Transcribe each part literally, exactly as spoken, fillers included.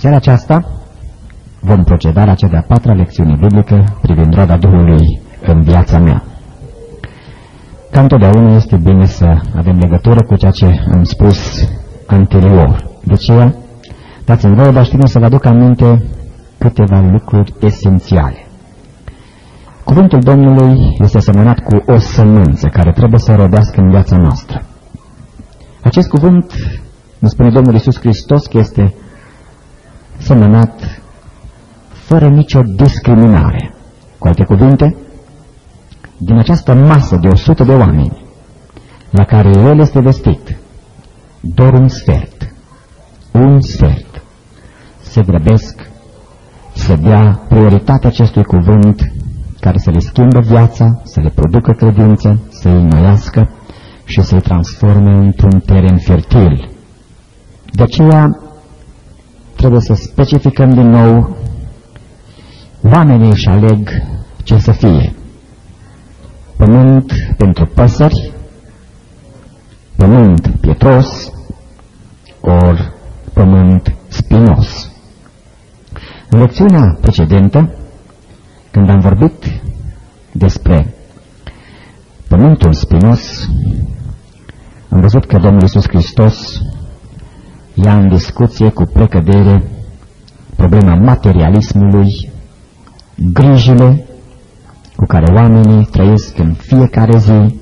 seara aceasta vom proceda la cea de-a patra lecțiune biblică privind roada Duhului în viața mea. Ca întotdeauna este bine să avem legătură cu ceea ce am spus anterior. De aceea, dați-mi voie, dar știu să vă aduc aminte câteva lucruri esențiale. Cuvântul Domnului este semănat cu o sămânță care trebuie să rodească în viața noastră. Acest cuvânt, ne spune Domnul Iisus Hristos, că este semănat fără nicio discriminare. Cu alte cuvinte, din această masă de o sută de oameni la care El este vestit, doar un sfert, un sfert, se grăbesc să dea prioritate acestui cuvânt care să le schimbă viața, să le producă credință, să îi înnoiască și să-i transforme într-un teren fertil. De aceea trebuie să specificăm din nou, oamenii își aleg ce să fie. Pământ pentru păsări, pământ pietros, ori pământ spinos. În lecțiunea precedentă, când am vorbit despre pământul spinos, am văzut că Domnul Iisus Hristos ia în discuție cu precădere problema materialismului, grijile cu care oamenii trăiesc în fiecare zi,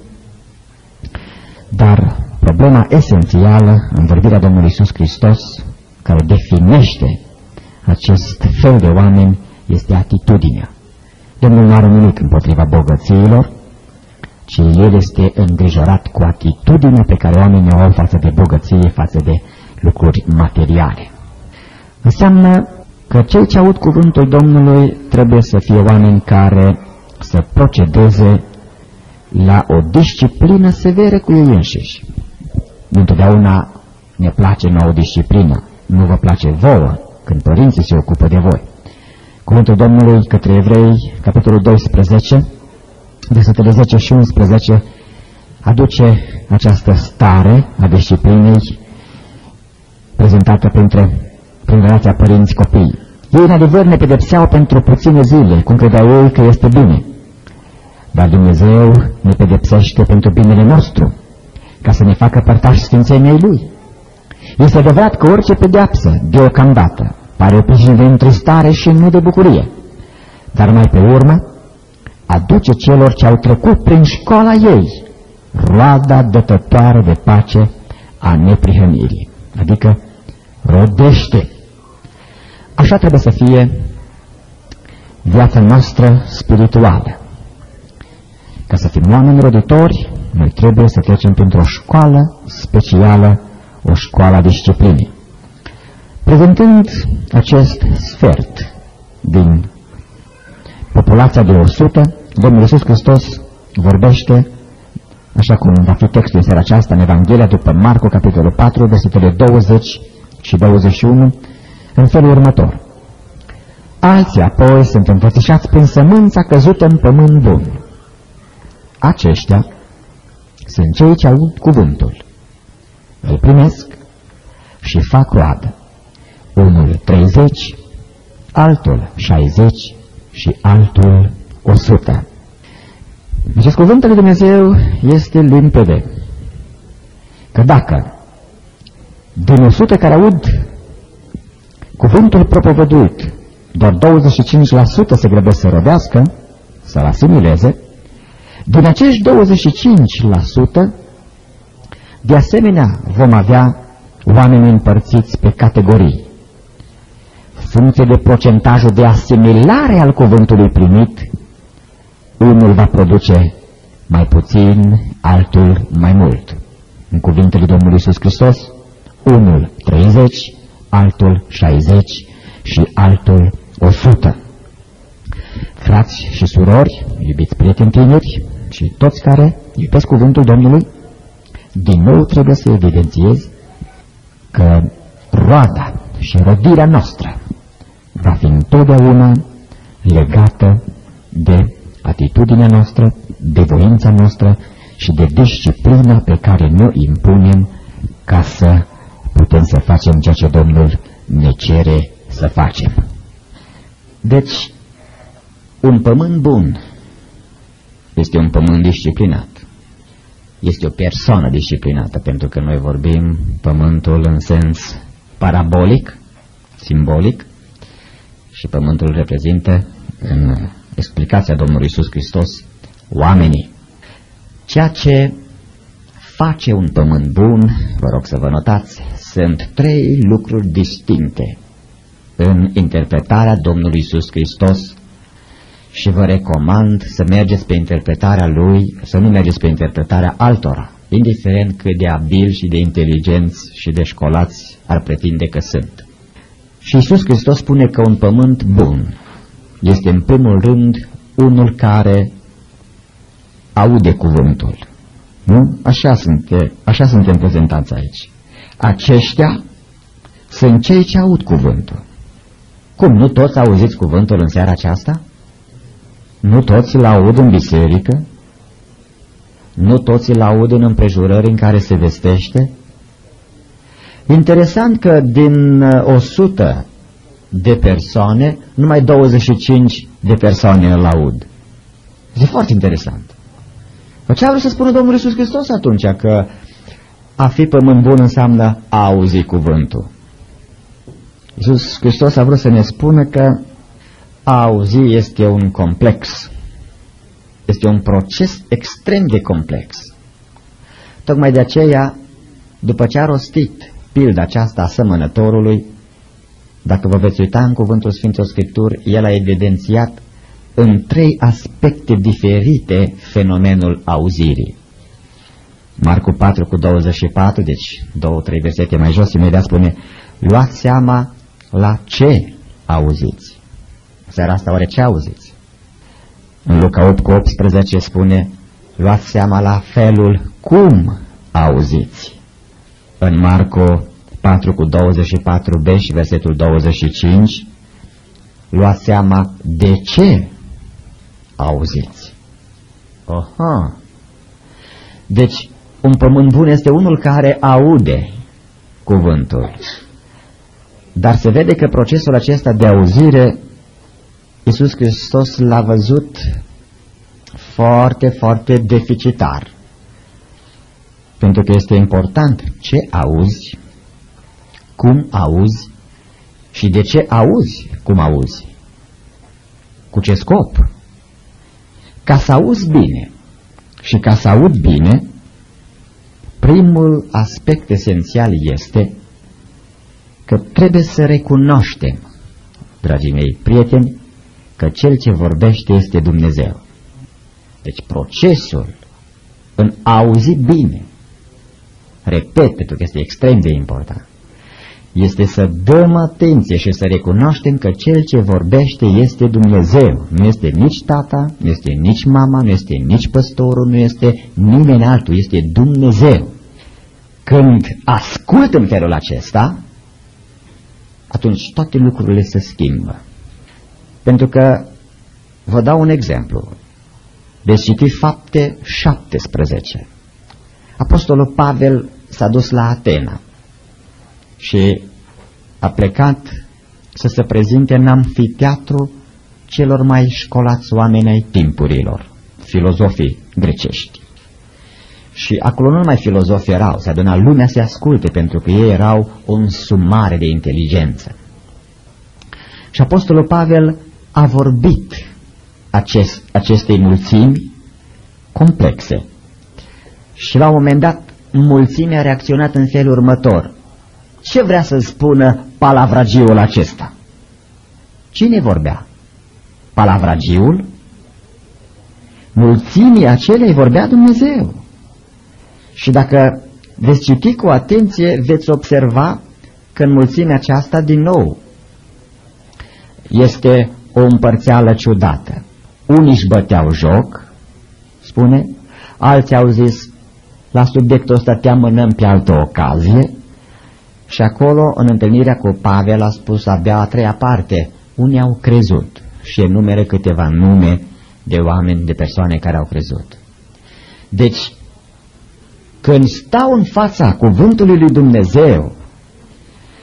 dar problema esențială în vorbirea Domnului Iisus Hristos, care definește acest fel de oameni, este atitudinea. Domnul nu are nimic împotriva bogățiilor, ci El este îngrijorat cu atitudinea pe care oamenii o au față de bogăție, față de lucruri materiale. Înseamnă că cei ce aud cuvântul Domnului trebuie să fie oameni care să procedeze la o disciplină severă cu ei înșiși. Întotdeauna ne place nouă o disciplină, nu vă place vouă când părinții se ocupă de voi. Cuvântul Domnului către Evrei, capitolul doisprezece, versetele zece și unsprezece, aduce această stare a disciplinei prezentată printre, prin relația părinți-copii. Ei, în adevăr, ne pedepseau pentru puține zile, cum credeau ei că este bine. Dar Dumnezeu ne pedepsește pentru binele nostru, ca să ne facă părtași sfințeniei Lui. Este adevărat că orice pedeapsă, deocamdată, pare o prichină de întristare și nu de bucurie, dar mai pe urmă aduce celor ce au trecut prin școala ei roada dătătoare de pace a neprihănirii, adică rodește. Așa trebuie să fie viața noastră spirituală. Ca să fim oameni roditori, noi trebuie să trecem printr-o școală specială, o școală a disciplinei. Prezentând acest sfert din populația de o sută, Domnul Iisus Hristos vorbește, așa cum va fi textul în seara aceasta, în Evanghelia după Marcu, capitolul patru, versetele douăzeci și douăzeci și unu, în felul următor. Alții apoi sunt înfățișați prin sămânța căzută în pământ bun. Aceștia sunt cei ce aud cuvântul, îl primesc și fac roadă. Unul treizeci, altul șaizeci și altul o sută. Deci cuvântul lui Dumnezeu este limpede, că dacă din o sută care aud cuvântul propovăduit, doar douăzeci și cinci la sută se grăbesc să rodească, să-l asimileze, din acești douăzeci și cinci la sută, de asemenea, vom avea oameni împărțiți pe categorii. Funcție de procentajul de asimilare al cuvântului primit, unul va produce mai puțin, altul mai mult. În cuvintele Domnului Iisus Hristos, unul treizeci, altul șaizeci și altul o sută. Frați și surori, iubiți prieteni tineri și toți care iubesc cuvântul Domnului, din nou trebuie să evidențiez că roada și rodirea noastră va fi întotdeauna legată de atitudinea noastră, de voința noastră și de disciplina pe care ne impunem ca să putem să facem ceea ce Domnul ne cere să să facem. Deci, un pământ bun este un pământ disciplinat. Este o persoană disciplinată, pentru că noi vorbim pământul în sens parabolic, simbolic, și pământul reprezintă, în explicația Domnului Iisus Hristos, oamenii. Ceea ce face un pământ bun, vă rog să vă notați, sunt trei lucruri distincte în interpretarea Domnului Iisus Hristos și vă recomand să mergeți pe interpretarea Lui, să nu mergeți pe interpretarea altora, indiferent cât de abili și de inteligenți și de școlați ar pretinde că sunt. Și Iisus Hristos spune că un pământ bun este în primul rând unul care aude cuvântul. Nu? Așa, sunt, așa suntem prezentați aici. Aceștia sunt cei ce aud cuvântul. Cum, nu toți auziți cuvântul în seara aceasta? Nu toți îl aud în biserică? Nu toți îl aud în împrejurări în care se vestește? Interesant că din o sută de persoane, numai douăzeci și cinci de persoane îl aud. Este foarte interesant. Ce a vrut să spună Domnul Iisus Hristos atunci? Că a fi pământ bun înseamnă a auzi cuvântul. Iisus Hristos a vrut să ne spună că a auzi este un complex. Este un proces extrem de complex. Tocmai de aceea, după ce a rostit pilda aceasta a sămănătorului, dacă vă veți uita în cuvântul Sfintei Scripturi, el a evidențiat în trei aspecte diferite fenomenul auzirii. Marcu patru cu douăzeci și patru, deci două, trei versete mai jos, imediat spune: luați seama la ce auziți. Seara asta oare ce auziți? În Luca opt cu optsprezece spune: luați seama la felul cum auziți. În Marcu patru cu douăzeci și patru b și versetul douăzeci și cinci: luați seama de ce auziți. Aha. Deci, un pământ bun este unul care aude cuvântul. Dar se vede că procesul acesta de auzire, Iisus Hristos l-a văzut foarte, foarte deficitar. Pentru că este important ce auzi, cum auzi și de ce auzi cum auzi. Cu ce scop? Ca să auzi bine și ca să aud bine, primul aspect esențial este că trebuie să recunoaștem, dragii mei prieteni, că Cel ce vorbește este Dumnezeu. Deci procesul în a auzi bine, repet, pentru că este extrem de important, este să dăm atenție și să recunoaștem că Cel ce vorbește este Dumnezeu. Nu este nici tata, nu este nici mama, nu este nici păstorul, nu este nimeni altul, este Dumnezeu. Când ascult în felul acesta, atunci toate lucrurile se schimbă. Pentru că, vă dau un exemplu. Veți citi Fapte șaptesprezece. Apostolul Pavel s-a dus la Atena și a plecat să se prezinte în amfiteatru celor mai școlați oameni ai timpurilor, filozofii grecești. Și acolo nu numai filozofi erau, se aduna lumea să asculte, pentru că ei erau o însumare de inteligență. Și apostolul Pavel a vorbit acest, acestei mulțimi complexe. Și la un moment dat, mulțimea a reacționat în felul următor: ce vrea să spună palavragiul acesta? Cine vorbea? Palavragiul? Mulțimii acelei vorbea Dumnezeu. Și dacă veți citi cu atenție, veți observa că în mulțimea aceasta, din nou, este o împărțeală ciudată. Unii își băteau joc, spune, alții au zis: la subiectul ăsta te amânăm pe altă ocazie. Și acolo, în întâlnirea cu Pavel, a spus abia a treia parte: unii au crezut, și enumere câteva nume de oameni, de persoane care au crezut. Deci, când stau în fața cuvântului lui Dumnezeu,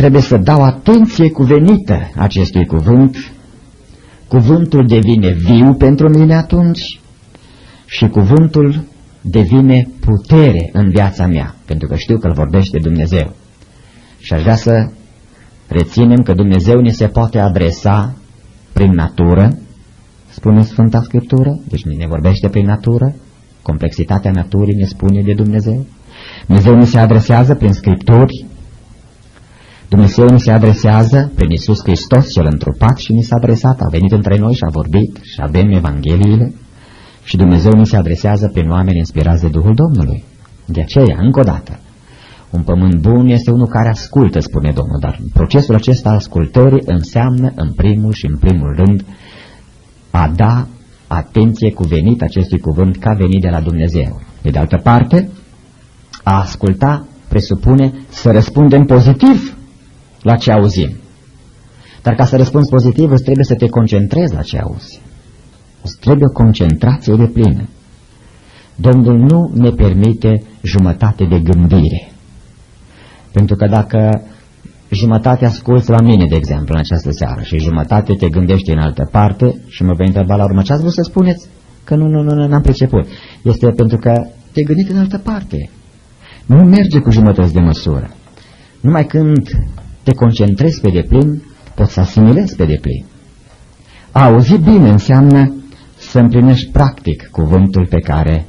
trebuie să dau atenție cuvenită acestui cuvânt. Cuvântul devine viu pentru mine atunci și cuvântul devine putere în viața mea, pentru că știu că îl vorbește Dumnezeu. Și aș vrea să reținem că Dumnezeu ne se poate adresa prin natură, spune Sfânta Scriptură, deci ne vorbește prin natură, complexitatea naturii ne spune de Dumnezeu. Dumnezeu ne se adresează prin Scripturi, Dumnezeu ne se adresează prin Iisus Hristos, Cel întrupat, și ni s-a adresat, a venit între noi și a vorbit și avem Evangheliile, și Dumnezeu ni se adresează prin oameni inspirați de Duhul Domnului. De aceea, încă o dată, un pământ bun este unul care ascultă, spune Domnul, dar procesul acesta al ascultării înseamnă în primul și în primul rând a da atenție cuvenită acestui cuvânt ca venit de la Dumnezeu. De de altă parte, a asculta presupune să răspundem pozitiv la ce auzim. Dar ca să răspunzi pozitiv, îți trebuie să te concentrezi la ce auzi. Îți trebuie o concentrație de plină. Domnul nu ne permite jumătate de gândire. Pentru că dacă jumătate asculți la mine, de exemplu, în această seară, și jumătate te gândești în altă parte și mă vei întreba la urmă ce ați vrut să spuneți, că nu, nu, nu, n-am priceput. Este pentru că te-ai gândit în altă parte. Nu merge cu jumătăți de măsură. Numai când te concentrezi pe deplin, poți să asimilezi pe deplin. A auzi bine înseamnă să împlinești practic cuvântul pe care,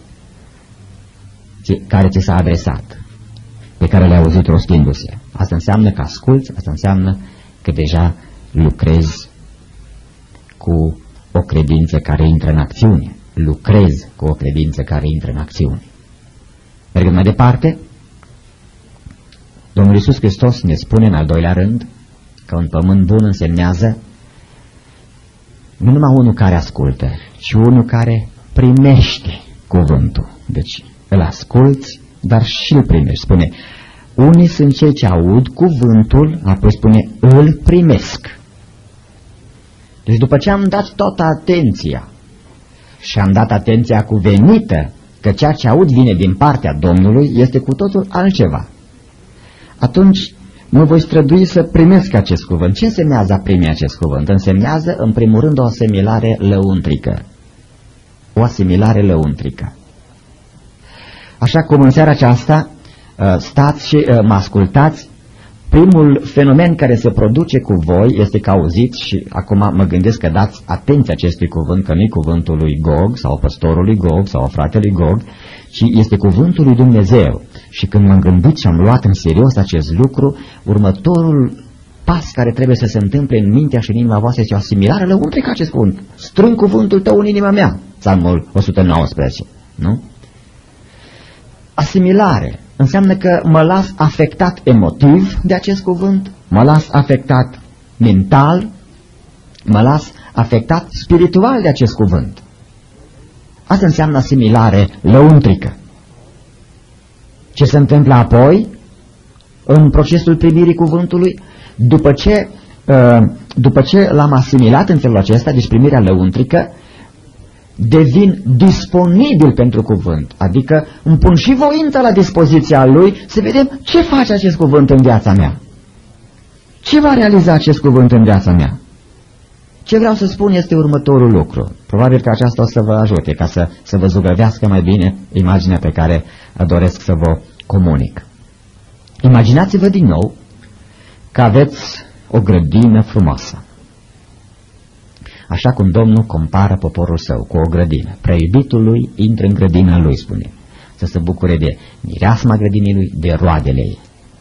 care ți s-a adresat, pe care le-ai auzit rostindu-se. Asta înseamnă că asculți, asta înseamnă că deja lucrezi cu o credință care intră în acțiune. Lucrezi cu o credință care intră în acțiune. Mergând mai departe, Domnul Iisus Hristos ne spune în al doilea rând că un pământ bun însemnează nu numai unul care ascultă, ci unul care primește cuvântul. Deci îl asculți, dar și îl primești. Spune, unii sunt cei ce aud cuvântul, apoi spune, îl primesc. Deci după ce am dat toată atenția și am dat atenția cuvenită că ceea ce aud vine din partea Domnului, este cu totul altceva. Atunci mă voi strădui să primesc acest cuvânt. Ce însemnează a primi acest cuvânt? Însemnează, în primul rând, o asimilare lăuntrică. O asimilare lăuntrică. Așa cum în seara aceasta stați și mă ascultați, primul fenomen care se produce cu voi este că auziți, și acum mă gândesc că dați atenție acestui cuvânt, că nu e cuvântul lui Gog sau păstorului Gog sau fratelui Gog, ci este cuvântul lui Dumnezeu. Și când m-am gândit și am luat în serios acest lucru, următorul pas care trebuie să se întâmple în mintea și în inima voastră este o asimilare lăuntrică acest cuvânt. Strâng cuvântul tău în inima mea, Psalmul o sută nouăsprezece, nu? Asimilare înseamnă că mă las afectat emotiv de acest cuvânt, mă las afectat mental, mă las afectat spiritual de acest cuvânt. Asta înseamnă asimilare lăuntrică. Ce se întâmplă apoi în procesul primirii cuvântului? După ce, după ce l-am asimilat în felul acesta, deci primirea lăuntrică, devin disponibil pentru cuvânt, adică îmi pun și voința la dispoziția lui să vedem ce face acest cuvânt în viața mea. Ce va realiza acest cuvânt în viața mea? Ce vreau să spun este următorul lucru. Probabil că aceasta o să vă ajute ca să, să vă zugrăvească mai bine imaginea pe care doresc să vă comunic. Imaginați-vă din nou că aveți o grădină frumoasă. Așa cum Domnul compară poporul său cu o grădină. Prea iubitul lui intră în grădina lui, spune, să se bucure de mireasma grădinii lui, de roadele ei.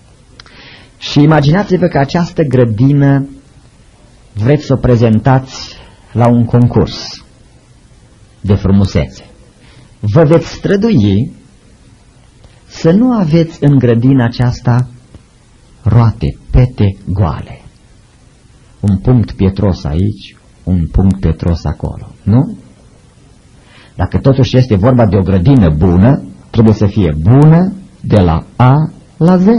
Și imaginați-vă că această grădină vreți să o prezentați la un concurs de frumusețe. Vă veți strădui să nu aveți în grădina aceasta roate, pete goale. Un punct pietros aici, un punct pietros acolo, nu? Dacă totuși este vorba de o grădină bună, trebuie să fie bună de la A la Z,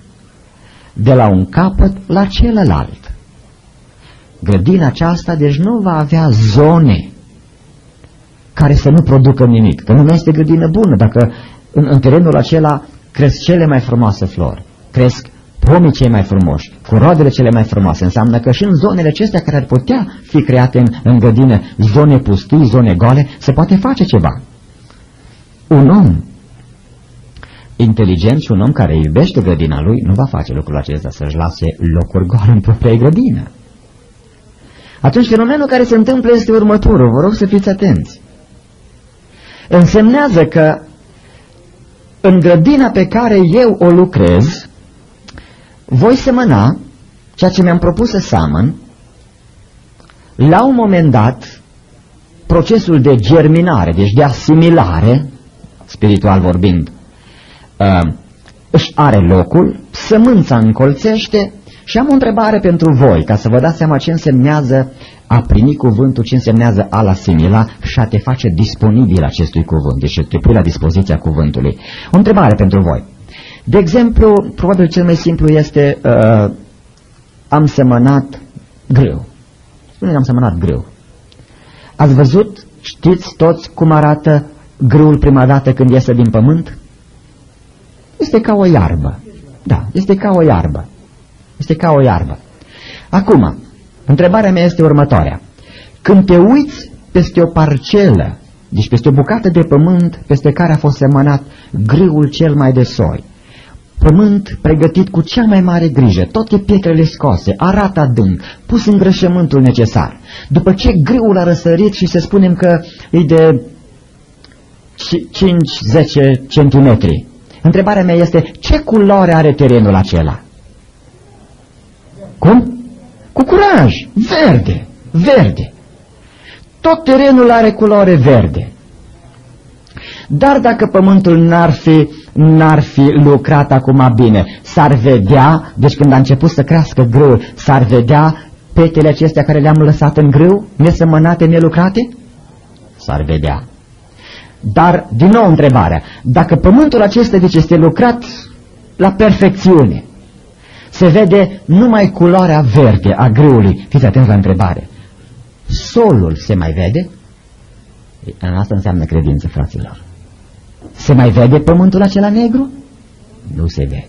de la un capăt la celălalt. Grădina aceasta, deci, nu va avea zone care să nu producă nimic, că nu este grădină bună, dacă în, în terenul acela cresc cele mai frumoase flori, cresc pomii cei mai frumoși, cu roadele cele mai frumoase. Înseamnă că și în zonele acestea care ar putea fi create în, în grădină, zone pustii, zone goale, se poate face ceva. Un om inteligent și un om care iubește grădina lui nu va face lucrul acesta, să-și lase locuri goale în propria grădină. Atunci fenomenul care se întâmplă este următorul, vă rog să fiți atenți. Însemnează că în grădina pe care eu o lucrez, voi semăna ceea ce mi-am propus să seamăn. La un moment dat, procesul de germinare, deci de asimilare, spiritual vorbind, uh, își are locul, sămânța încolțește. Și am o întrebare pentru voi, ca să vă dați seama ce însemnează a primi cuvântul, ce însemnează a-l asimila și a te face disponibil acestui cuvânt, deci te pui la dispoziția cuvântului. O întrebare pentru voi. De exemplu, probabil cel mai simplu este, uh, am semănat grâu. Spune că am semănat grâu. Ați văzut, știți toți cum arată grâul prima dată când iese din pământ? Este ca o iarbă. Da, este ca o iarbă. Este ca o iarbă. Acum, întrebarea mea este următoarea. Când te uiți peste o parcelă, deci peste o bucată de pământ peste care a fost semănat grâul cel mai de soi, pământ pregătit cu cea mai mare grijă, toate pietrele scoase, arată adânc, pus îngrășământul necesar. După ce grâul a răsărit și să spunem că e de cinci zece centimetri, întrebarea mea este, ce culoare are terenul acela? Cum? Cu curaj, verde, verde. Tot terenul are culoare verde. Dar dacă pământul n-ar fi, n-ar fi lucrat acum bine, s-ar vedea, deci când a început să crească grâul, s-ar vedea petele acestea care le-am lăsat în grâu, nesămănate, nelucrate? S-ar vedea. Dar, din nou întrebarea, dacă pământul acesta deci este lucrat la perfecțiune, se vede numai culoarea verde a grâului. Fiți atenți la întrebare. Solul se mai vede? Asta înseamnă credință, fraților. Se mai vede pământul acela negru? Nu se vede.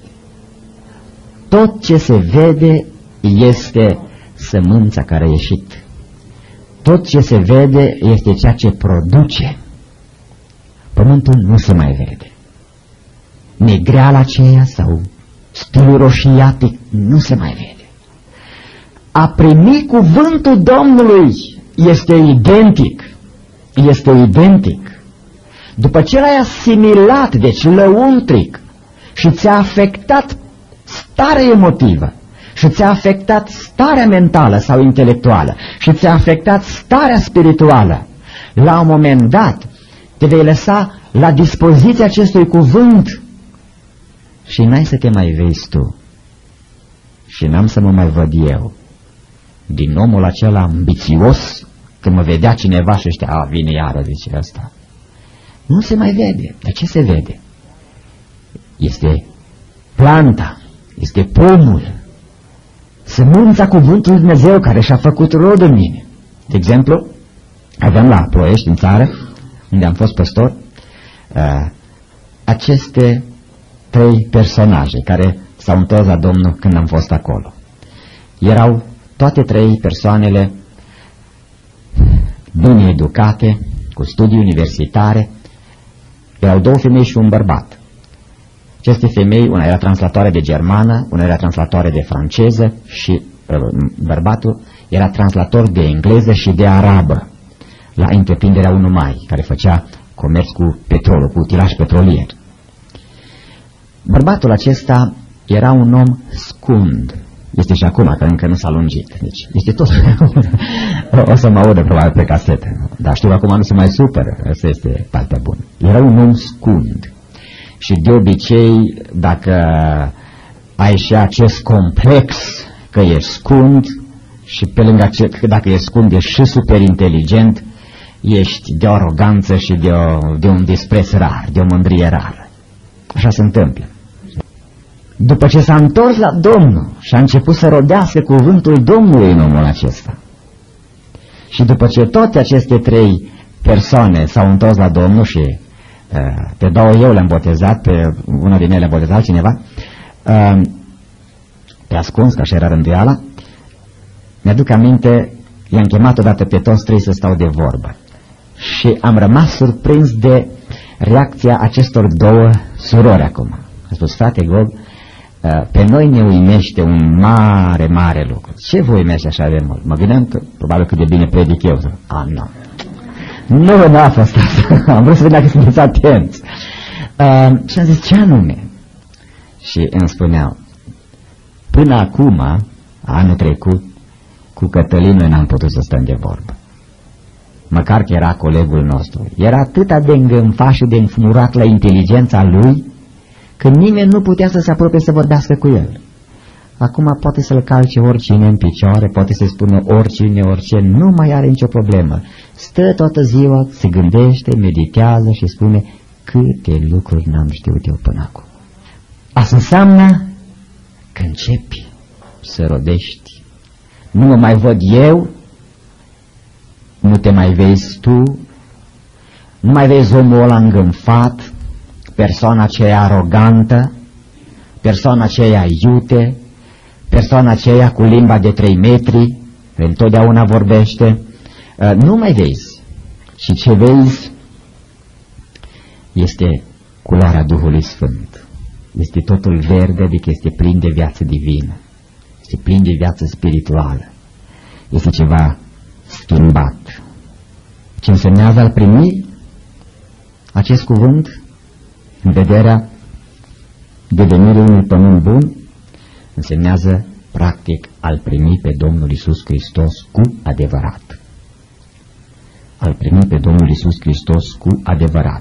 Tot ce se vede este sămânța care a ieșit. Tot ce se vede este ceea ce produce. Pământul nu se mai vede. Negreala aceea sau stilul roșiatic nu se mai vede. A primi cuvântul Domnului este identic. Este identic. După ce l-ai asimilat, deci lăuntric, și ți-a afectat starea emotivă, și ți-a afectat starea mentală sau intelectuală, și ți-a afectat starea spirituală, la un moment dat te vei lăsa la dispoziția acestui cuvânt și n-ai să te mai vezi tu. Și n-am să mă mai văd eu. Din omul acela ambițios, când mă vedea cineva și ăștia, a, vine iară, zice ăsta. Nu se mai vede. Dar ce se vede? Este planta, este pomul, sămânța cuvântului Dumnezeu care și-a făcut rod în mine. De exemplu, aveam la Ploiești, în țară, unde am fost păstor, uh, aceste trei personaje care s-au întors la Domnul când am fost acolo. Erau toate trei persoanele bine educate, cu studii universitare. Erau două femei și un bărbat. Aceste femei, una era translatoare de germană, una era translatoare de franceză și bărbatul era translator de engleză și de arabă la întreprinderea Unu Mai, care făcea comerț cu petrolul, cu utilaj petrolier. Bărbatul acesta era un om scund. Este și acum, că încă nu s-a lungit. Deci, este tot. O să mă audă probabil pe casete. Dar știu că acum nu se mai supără. Asta este partea bună. Era un om scund. Și de obicei, dacă ai și acest complex că ești scund și pe lângă acest, că dacă ești scund ești și super inteligent, ești de o aroganță și de, o, de un dispreț rar, de o mândrie rară. Așa se întâmplă. După ce s-a întors la Domnul și a început să rodească cuvântul Domnului în omul acesta, și după ce toate aceste trei persoane s-au întors la Domnul și uh, pe două eu le-am botezat, pe una din ele le-am botezat cineva, uh, ascuns, că așa era rânduiala. Mi-aduc aminte, i-am chemat odată pe toți trei să stau de vorbă. Și am rămas surprins de reacția acestor două surori acum. A spus: frate Gog, pe noi ne uimește un mare, mare lucru. Ce vă uimește așa de mult? Mă gândeam că probabil cât de bine predic eu. A, nu. Nu, nu a fost asta. Am vrut să vedem dacă sunteți atenți. Uh, și am zis: ce anume? Și îmi spuneau: până acum, anul trecut, cu Cătălin noi n-am putut să stăm de vorbă. Măcar că era colegul nostru. Era atât de îngânfat și de înfumurat la inteligența lui, că nimeni nu putea să se apropie să vorbească cu el. Acum poate să-l calce oricine în picioare, poate să-i spună oricine, orice, nu mai are nicio problemă. Stă toată ziua, se gândește, meditează și spune: câte lucruri n-am știut eu până acum. Asta înseamnă că începi să rodești. Nu mă mai văd eu, nu te mai vezi tu, nu mai vezi omul ăla îngânfat, persoana aceea arogantă, persoana aceea iute, persoana aceea cu limba de trei metri, care întotdeauna vorbește. Nu mai vezi. Și ce vezi este culoarea Duhului Sfânt. Este totul verde, adică este plin de viață divină. Este plin de viață spirituală. Este ceva schimbat. Ce însemnează al primi acest cuvânt în vederea devenirii unui pământ bun? Însemnează practic al primi pe Domnul Iisus Hristos cu adevărat. Al primi pe Domnul Iisus Hristos cu adevărat.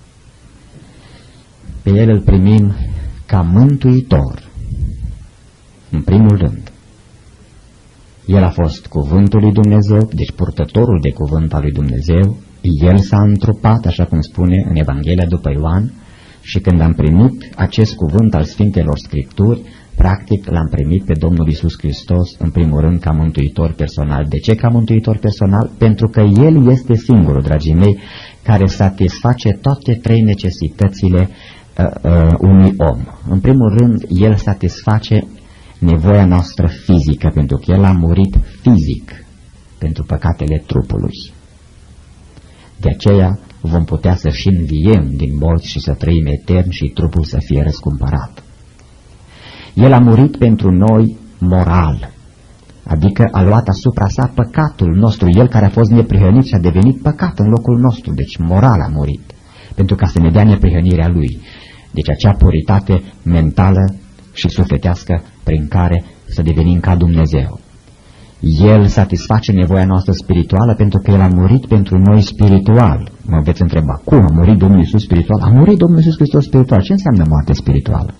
Pe El îl primim ca mântuitor, în primul rând. El a fost cuvântul lui Dumnezeu, deci purtătorul de cuvânt al lui Dumnezeu. El s-a întrupat, așa cum spune în Evanghelia după Ioan, și când am primit acest cuvânt al Sfintelor Scripturi, practic l-am primit pe Domnul Iisus Hristos, în primul rând, ca mântuitor personal. De ce ca mântuitor personal? Pentru că El este singurul, dragii mei, care satisface toate trei necesitățile uh, uh, unui om. În primul rând, El satisface nevoia noastră fizică, pentru că El a murit fizic pentru păcatele trupului. De aceea vom putea să și înviem din morți și să trăim etern și trupul să fie răscumpărat. El a murit pentru noi moral, adică a luat asupra sa păcatul nostru, El care a fost neprihănit și a devenit păcat în locul nostru, deci moral a murit, pentru ca să ne dea neprihănirea Lui, deci acea puritate mentală și sufletească prin care să devenim ca Dumnezeu. El satisface nevoia noastră spirituală pentru că El a murit pentru noi spiritual. Mă veți întreba: cum a murit Domnul Iisus spiritual? A murit Domnul Iisus Hristos spiritual. Ce înseamnă moarte spirituală?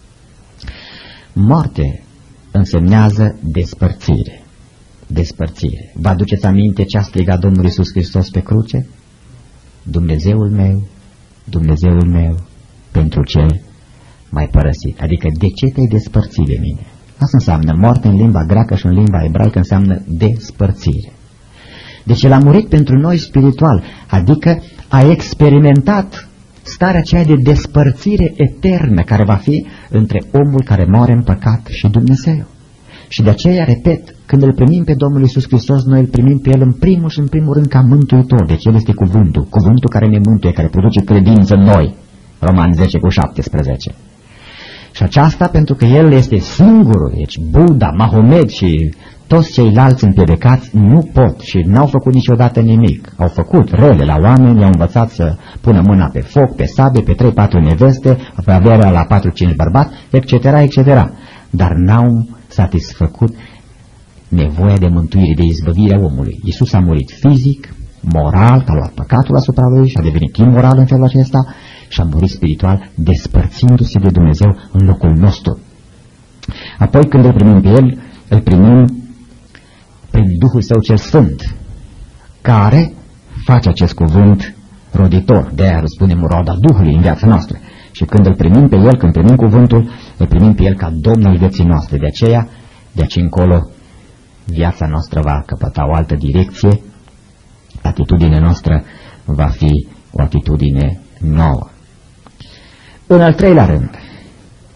Moarte însemnează despărțire. Despărțire. Vă aduceți aminte ce a strigat Domnul Iisus Hristos pe cruce? Dumnezeul meu, Dumnezeul meu, pentru ce m-ai părăsit? Adică de ce te-ai despărțit de mine? Asta înseamnă moarte în limba greacă și în limba ebraică, înseamnă despărțire. Deci El a murit pentru noi spiritual, adică a experimentat starea aceea de despărțire eternă care va fi între omul care moare în păcat și Dumnezeu. Și de aceea, repet, când îl primim pe Domnul Iisus Hristos, noi îl primim pe El în primul și în primul rând ca mântuitor. Deci El este cuvântul, cuvântul care ne mântuie, care produce credință în noi. Romani zece cu șaptesprezece. Și aceasta pentru că El este singurul, deci Buddha, Mahomed și toți ceilalți împiedicați nu pot și n-au făcut niciodată nimic. Au făcut rele la oameni, i-au învățat să pună mâna pe foc, pe sabie, pe trei patru neveste, apoi averea la patru cinci bărbați, et cetera, et cetera. Dar n-au satisfăcut nevoia de mântuire, de izbăvire a omului. Iisus a murit fizic, moral, că a luat păcatul asupra Lui și a devenit imoral în felul acesta, și a murit spiritual, despărțindu-se de Dumnezeu în locul nostru. Apoi când îl primim pe El, îl primim prin Duhul Său cel Sfânt, care face acest cuvânt roditor. De aia răspunem roada Duhului în viața noastră. Și când îl primim pe El, când primim cuvântul, îl primim pe El ca Domn al vieții noastre. De aceea, de aici încolo, viața noastră va căpăta o altă direcție, atitudinea noastră va fi o atitudine nouă. În al treilea rând,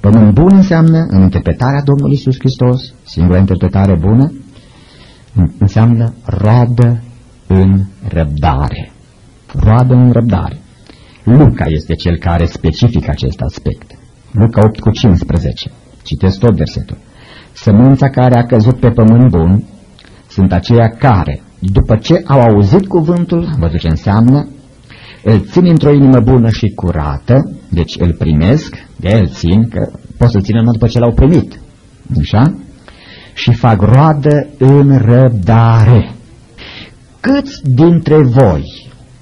pământ bun înseamnă, în interpretarea Domnului Iisus Hristos, singura interpretare bună, înseamnă roadă în răbdare. Roadă în răbdare. Luca este cel care specifică acest aspect. Luca opt cu cincisprezece. Citesc tot versetul. Sămânța care a căzut pe pământ bun sunt aceia care, după ce au auzit cuvântul, văzut ce înseamnă, îl țin într-o inimă bună și curată, deci îl primesc, de el țin, că pot să-l țină numai după ce l-au primit. Așa? Și fac roadă în răbdare. Câți dintre voi,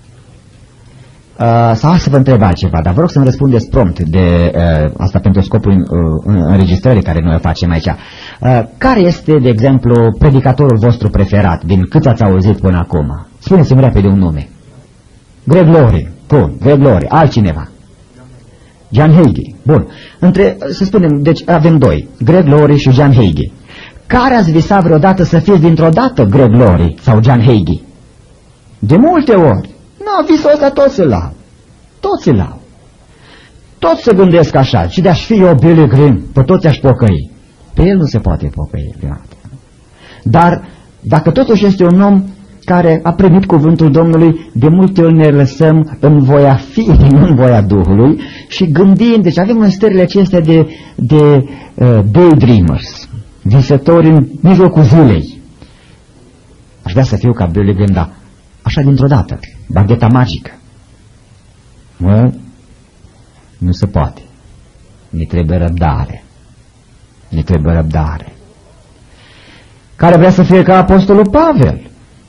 uh, sau să vă întreb altceva, dar vă rog să-mi răspundeți prompt de uh, asta pentru scopul uh, înregistrării care noi o facem aici. Uh, care este, de exemplu, predicatorul vostru preferat, din cât ați auzit până acum? Spuneți-mi repede un nume. Greg Laurie. Bun, Greg Laurie. Altcineva? John Hagee. Bun. Între, să spunem, deci avem doi. Greg Laurie și John Hagee. Care ați visat vreodată să fiți dintr-o dată Greg Laurie sau John Hagee? De multe ori. Nu, visul ăsta toți îl au. Toți îl au. Toți se gândesc așa. Și de-aș fi eu Billy Graham, pe toți aș pocăi. Pe el nu se poate pocăi. Dar dacă totuși este un om care a primit cuvântul Domnului, de multe ori ne lăsăm în voia firii, nu în voia Duhului, și gândim, deci avem în stările acestea de, de uh, daydreamers, visători în mijlocul zilei. Aș vrea să fiu ca Billy Graham, dar așa dintr-o dată, bagheta magică. Mă, nu se poate. Ne trebuie răbdare. Ne trebuie răbdare. Care vrea să fie ca Apostolul Pavel?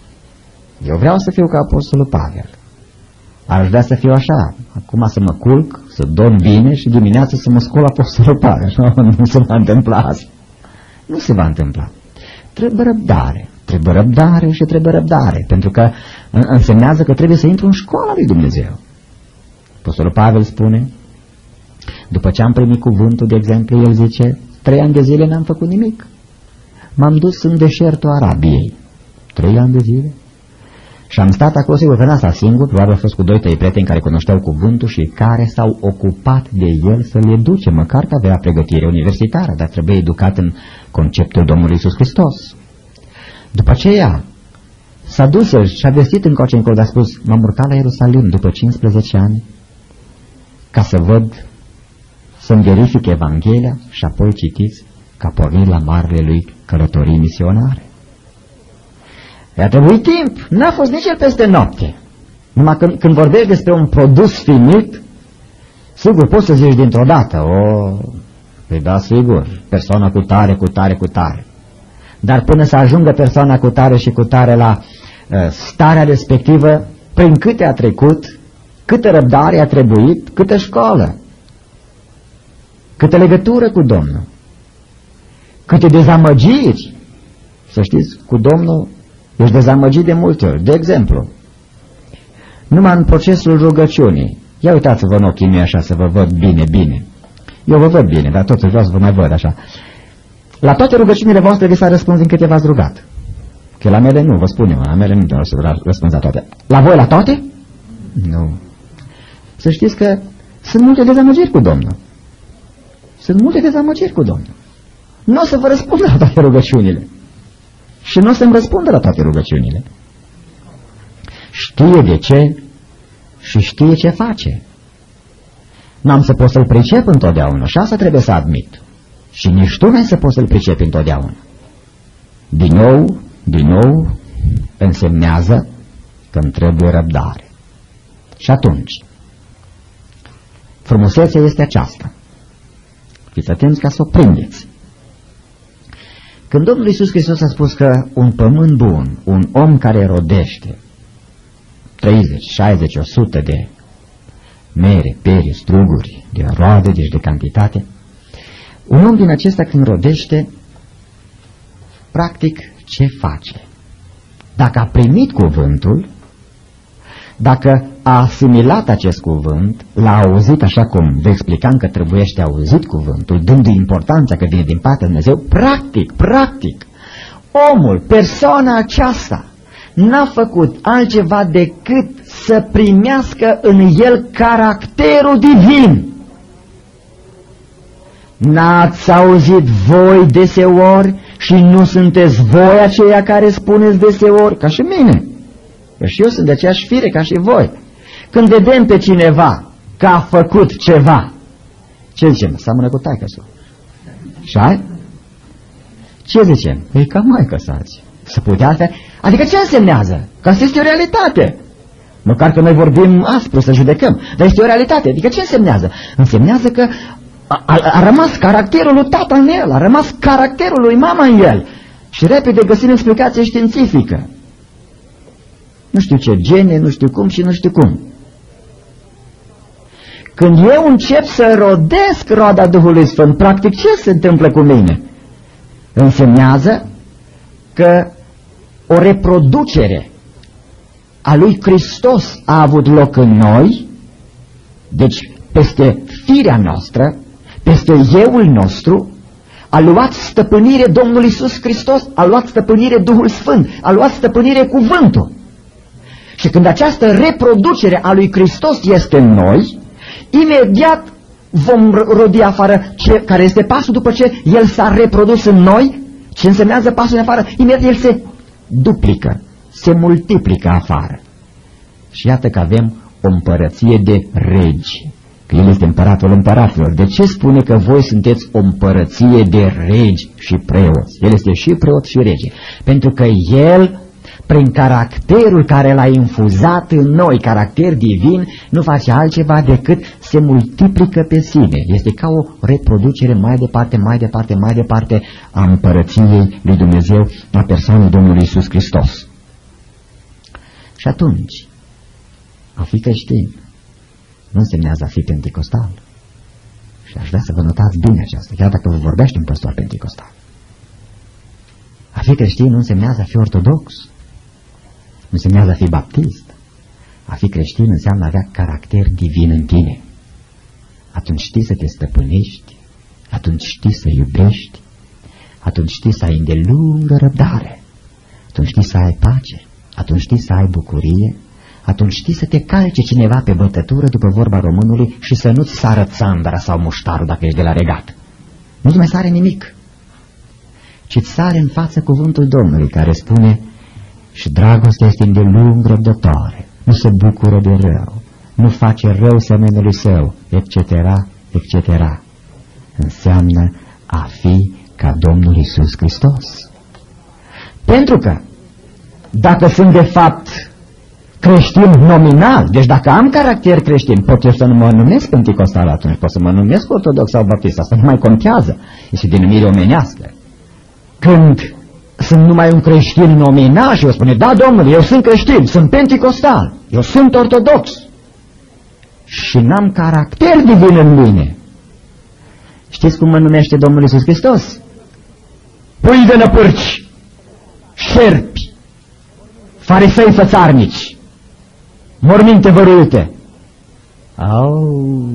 Eu vreau să fiu ca Apostolul Pavel. Aș vrea să fiu așa. Acum să mă culc, să dorm bine și dimineața să mă scol Apostolul Pavel. Nu, nu se va întâmpla asta. Nu se va întâmpla. Trebuie răbdare. Trebuie răbdare și trebuie răbdare. Pentru că însemnează că trebuie să intru în școala lui Dumnezeu. Apostolul Pavel spune, după ce am primit cuvântul, de exemplu, el zice, trei ani de zile n-am făcut nimic. M-am dus în deșertul Arabiei. Trei ani de zile. Și am stat acolo, sigur că n-am stat singur, probabil a fost cu doi, trei prieteni care cunoșteau cuvântul și care s-au ocupat de el să-l educe, măcar că avea pregătire universitară, dar trebuie educat în conceptul Domnului Iisus Hristos. După aceea s-a dus și a vestit încoace încolo, dar a spus, m-am urcat la Ierusalim după cincisprezece ani ca să văd, să-mi verific Evanghelia și apoi citiți că a pornit la marele lui călătorii misionare. I-a trebuit timp, n-a fost nici el peste noapte. Numai când, când vorbești despre un produs finit, sigur poți să zici dintr-o dată, o, păi da, sigur, persoana cu tare, cu tare, cu tare. Dar până să ajungă persoana cu tare și cu tare la uh, starea respectivă, prin câte a trecut, câtă răbdare a trebuit, câtă școală, câtă legătură cu Domnul, câte dezamăgiri. Să știți, cu Domnul ești dezamăgit de multe ori. De exemplu, numai în procesul rugăciunii, ia uitați-vă în ochii mei așa să vă văd bine, bine. Eu vă văd bine, dar totuși vreau să vă mai văd așa. La toate rugăciunile voastre vi s-a răspuns din câte v-ați rugat. Că la mele nu, vă spun eu, la mele nu vreau să răspuns la toate. La voi la toate? Nu. Să știți că sunt multe dezamăgiri cu Domnul. Sunt multe dezamăgiri cu Domnul. Nu o să vă răspund la toate rugăciunile. Și nu o să-mi răspundă la toate rugăciunile. Știe de ce și știe ce face. N-am să pot să-l pricep întotdeauna și asta trebuie să admit. Și nici tu n-ai să poți să-l pricepi întotdeauna. Din nou, din nou, însemnează că îmi trebuie răbdare. Și atunci, frumusețea este aceasta. Fiți atenți ca să o prindeți. Când Domnul Iisus Hristos a spus că un pământ bun, un om care rodește treizeci, șaizeci, o sută de mere, pere, struguri, de roade, deci de cantitate, un om din acesta când rodește, practic ce face? Dacă a primit cuvântul, dacă a asimilat acest cuvânt, l-a auzit așa cum vă explicam că trebuiește auzit cuvântul, dându-i importanța că vine din partea Dumnezeu, practic, practic, omul, persoana aceasta, n-a făcut altceva decât să primească în el caracterul divin. N-ați auzit voi deseori și nu sunteți voi aceia care spuneți deseori, ca și mine. Că și eu sunt de aceeași fire ca și voi. Când vedem pe cineva că a făcut ceva, ce zicem? Seamănă cu taică-su. Și-ai? Ce zicem? Păi ca maică să-ți. Să putea altfel. Adică ce însemnează? Că asta este o realitate. Măcar că noi vorbim aspru să judecăm, dar este o realitate. Adică ce însemnează? Însemnează că a, a, a rămas caracterul lui tata în el, a rămas caracterul lui mama în el. Și repede găsim explicație științifică. Nu știu ce gene, nu știu cum și nu știu cum. Când eu încep să rodesc roada Duhului Sfânt, practic ce se întâmplă cu mine? Însemnează că o reproducere a lui Hristos a avut loc în noi, deci peste firea noastră, peste euul nostru, a luat stăpânire Domnul Iisus Hristos, a luat stăpânire Duhul Sfânt, a luat stăpânire cuvântul. Și când această reproducere a lui Hristos este în noi, imediat vom rodi afară ce, care este pasul după ce El s-a reprodus în noi. Ce însemnează pasul de afară? Imediat El se duplică, se multiplică afară. Și iată că avem o împărăție de regi, că El este împăratul împăraților. De ce spune că voi sunteți o împărăție de regi și preoți? El este și preot și rege. Pentru că El, prin caracterul care l-a infuzat în noi, caracter divin, nu face altceva decât se multiplică pe sine. Este ca o reproducere mai departe, mai departe, mai departe a împărăției lui Dumnezeu, a persoanei Domnului Iisus Hristos. Și atunci, a fi creștin nu însemnează a fi penticostal. Și aș vrea să vă notați bine aceasta, chiar dacă vă vorbește un păstor penticostal. A fi creștin nu însemnează a fi ortodox. Nu însemnează a fi baptist. A fi creștin înseamnă a avea caracter divin în tine. Atunci știi să te stăpânești, atunci știi să iubești, atunci știi să ai îndelungă răbdare, atunci știi să ai pace, atunci știi să ai bucurie, atunci știi să te calce cineva pe bătătură, după vorba românului, și să nu-ți sară țandara sau muștarul dacă ești de la regat. Nu-ți mai sare nimic, ci-ți sare în față cuvântul Domnului care spune: și dragostea este îndelung răbdătoare, nu se bucură de rău, nu face rău semenului său, et cetera, et cetera. Înseamnă a fi ca Domnul Iisus Hristos. Pentru că dacă sunt de fapt creștin nominal, deci dacă am caracter creștin, pot eu să nu mă numesc penticostal atunci, pot să mă numesc ortodox sau baptist, asta nu mai contează, este denumire omenească. Când sunt numai un creștin nominal și eu spune: da, Domnule, eu sunt creștin, sunt penticostal, eu sunt ortodox și n-am caracter divin în mine. Știți cum mă numește Domnul Iisus Hristos? Pui de năpârci, șerpi, farisei fățarnici, morminte văruite. Au,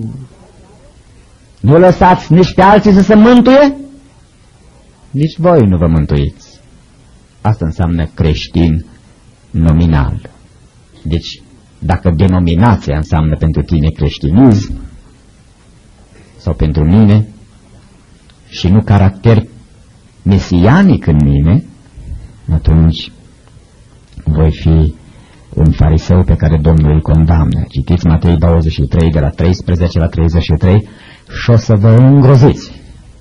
nu lăsați nici pe alții să se mântuie, nici voi nu vă mântuiți. Asta înseamnă creștin nominal. Deci, dacă denominația înseamnă pentru tine creștinism, sau pentru mine, și nu caracter mesianic în mine, atunci voi fi un fariseu pe care Domnul îl condamnă. Citiți Matei douăzeci și trei, de la treisprezece la treizeci și trei, și o să vă îngroziți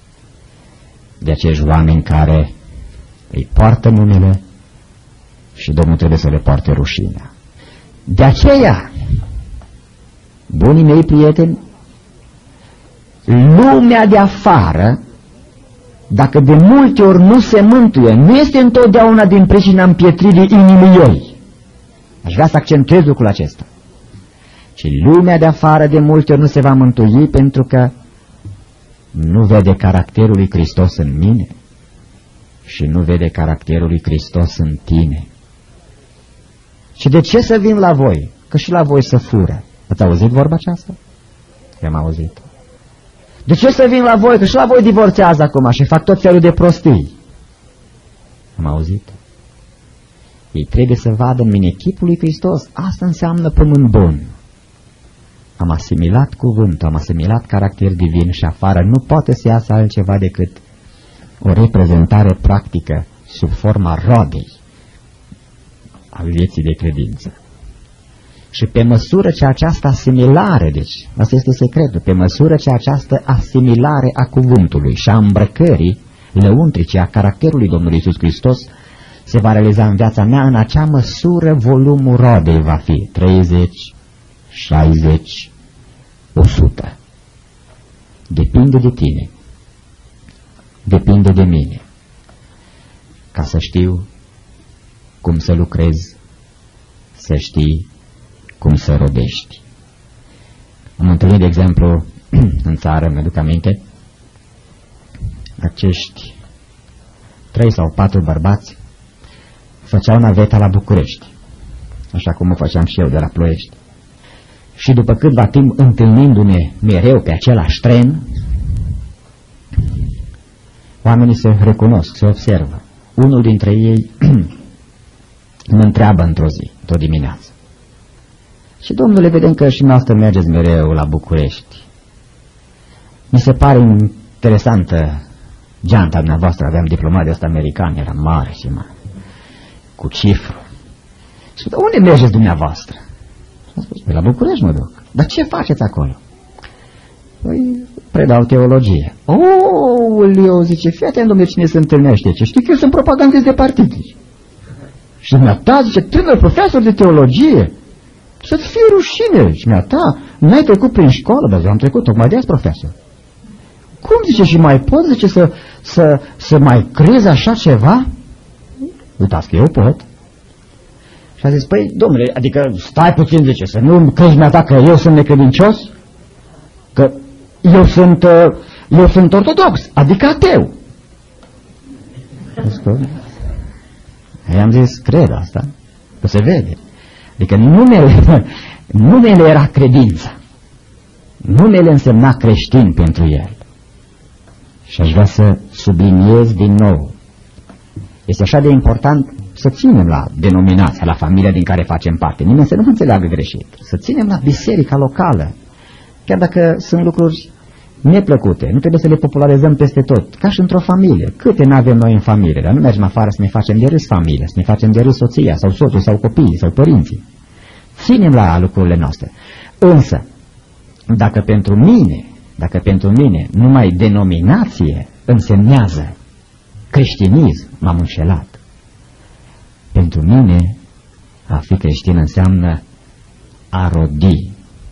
de acești oameni care îi poartă numele și Domnul trebuie să le poarte rușinea. De aceea, bunii mei prieteni, lumea de afară, dacă de multe ori nu se mântuie, nu este întotdeauna din pricina împietririi inimii ei. Aș vrea să accentuez lucrul acesta. Ci lumea de afară de multe ori nu se va mântui pentru că nu vede caracterul lui Hristos în mine și nu vede caracterul lui Hristos în tine. Și de ce să vin la voi? Că și la voi să fură. Ați auzit vorba aceasta? I-am auzit. De ce să vin la voi? Că și la voi divorțează acum și fac tot felul de prostii. Am auzit. Ei trebuie să vadă în mine chipul lui Hristos. Asta înseamnă pământ bun. am asimilat cuvântul, am asimilat caracter divin și afară nu poate să iasă altceva decât o reprezentare practică sub forma rodei a vieții de credință. Și pe măsură ce această asimilare, deci, asta este secretul, pe măsură ce această asimilare a cuvântului și a îmbrăcării lăuntrice a caracterului Domnului Iisus Hristos se va realiza în viața mea, în acea măsură volumul rodei va fi treizeci, șaizeci, o sută. Depinde de tine. Depinde de mine. Ca să știu cum să lucrez, să știi cum să rodești. Am întâlnit, de exemplu, în țară, mi-aduc aminte, acești trei sau patru bărbați făceau naveta la București, așa cum o făceam și eu de la Ploiești. Și după câtva timp, întâlnindu-ne mereu pe același tren, oamenii se recunosc, se observă. Unul dintre ei mă întreabă într-o zi, într-o dimineață: și domnule, vedem că și noastră mergeți mereu la București. Mi se pare interesantă geanta dumneavoastră, aveam diplomat de ăsta american, era mare și mare, cu cifru. Și de unde mergeți dumneavoastră? Am spus: pe la București mă duc. Dar ce faceți acolo? Păi, predau teologie. Oh, eu zice, fii atent, domnule, cine se întâlnește, ce știi că eu sunt propagandist de partid. Și mi-a zice, tânăr profesor de teologie, să-ți fie rușine. Și mi-a n-ai trecut prin școală? Dar am trecut, tocmai de azi profesor. Cum, zice, și mai pot, zice, să, să, să mai crezi așa ceva? Uitați că eu pot. Și a zis, păi, domnule, adică stai puțin, zice, să nu crezi mi-a că eu sunt necredincios? Că eu sunt, eu sunt ortodox, adică ateu. I-am zis, cred asta, că se vede. Adică numele, numele era credința. Numele însemna creștin pentru el. Și aș vrea să subliniez din nou. Este așa de important să ținem la denominația, la familia din care facem parte. Nimeni să nu înțeleagă greșit. Să ținem la biserica locală. Chiar dacă sunt lucruri neplăcute, nu trebuie să le popularizăm peste tot, ca și într-o familie. Câte n-avem noi în familie, dar nu mergem afară să ne facem de râs familie, să ne facem de râs soția sau soțul sau copiii sau părinții. Ținem la lucrurile noastre. Însă, dacă pentru mine, dacă pentru mine numai denominație însemnează creștinism, m-am înșelat. Pentru mine, a fi creștin înseamnă a rodi.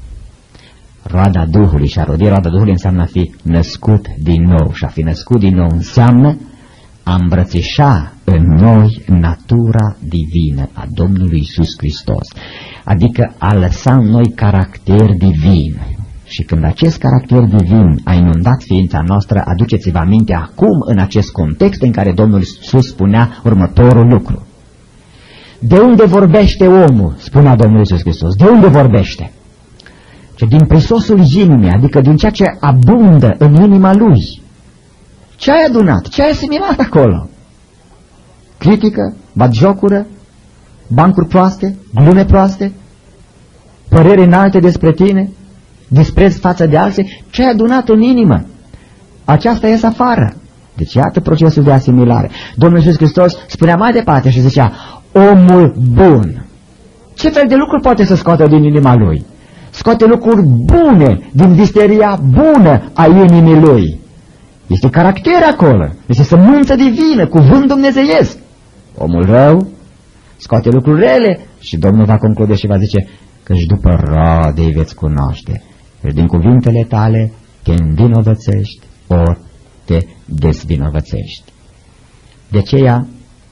Roada Duhului, și a rodi roada Duhului înseamnă a fi născut din nou. Și a fi născut din nou înseamnă a îmbrățișa în noi natura divină a Domnului Iisus Hristos. Adică a lăsa în noi caracter divin. Și când acest caracter divin a inundat ființa noastră, aduceți-vă aminte acum în acest context în care Domnul Iisus spunea următorul lucru. De unde vorbește omul? Spunea Domnul Iisus Hristos. De unde vorbește? Ce din prisosul inimii, adică din ceea ce abundă în inima lui. Ce ai adunat? Ce ai asimilat acolo? Critică? Batjocură? Bancuri proaste? Glume proaste? Păreri înalte despre tine? Dispreț față de alții? Ce ai adunat în inimă? Aceasta ies afară. Deci iată procesul de asimilare. Domnul Iisus Hristos spunea mai departe și zicea, omul bun. Ce fel de lucruri poate să scoată din inima lui? Scoate lucruri bune din visteria bună a inimii lui. Este caracter acolo, este sămânță divină, cuvânt dumnezeiesc. Omul rău scoate lucruri rele și Domnul va conclude și va zice că-și după roade îi veți cunoaște. Deci din cuvintele tale te învinovățești ori te dezvinovățești. De aceea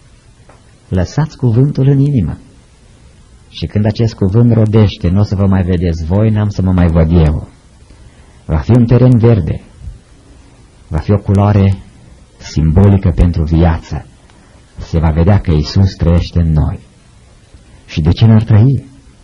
lăsați cuvântul în inimă. Și când acest cuvânt rodește, nu o să vă mai vedeți voi, n-am să mă mai văd eu. Va fi un teren verde. Va fi o culoare simbolică pentru viață. Se va vedea că Iisus trăiește în noi. Și de ce n-ar trăi?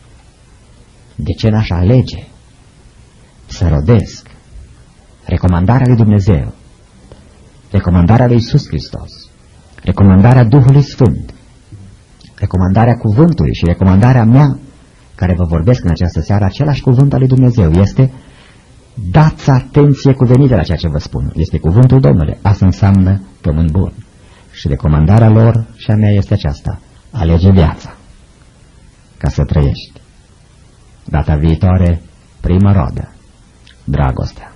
De ce n-aș alege să rodesc recomandarea lui Dumnezeu, recomandarea lui Iisus Hristos, recomandarea Duhului Sfânt, recomandarea cuvântului și recomandarea mea care vă vorbesc în această seară, același cuvânt al lui Dumnezeu. Este: dați atenție cuvenită la ceea ce vă spun. Este cuvântul Domnului. Asta înseamnă pământ bun. Și recomandarea lor și a mea este aceasta: alege viața ca să trăiești. Data viitoare, prima roadă, dragostea.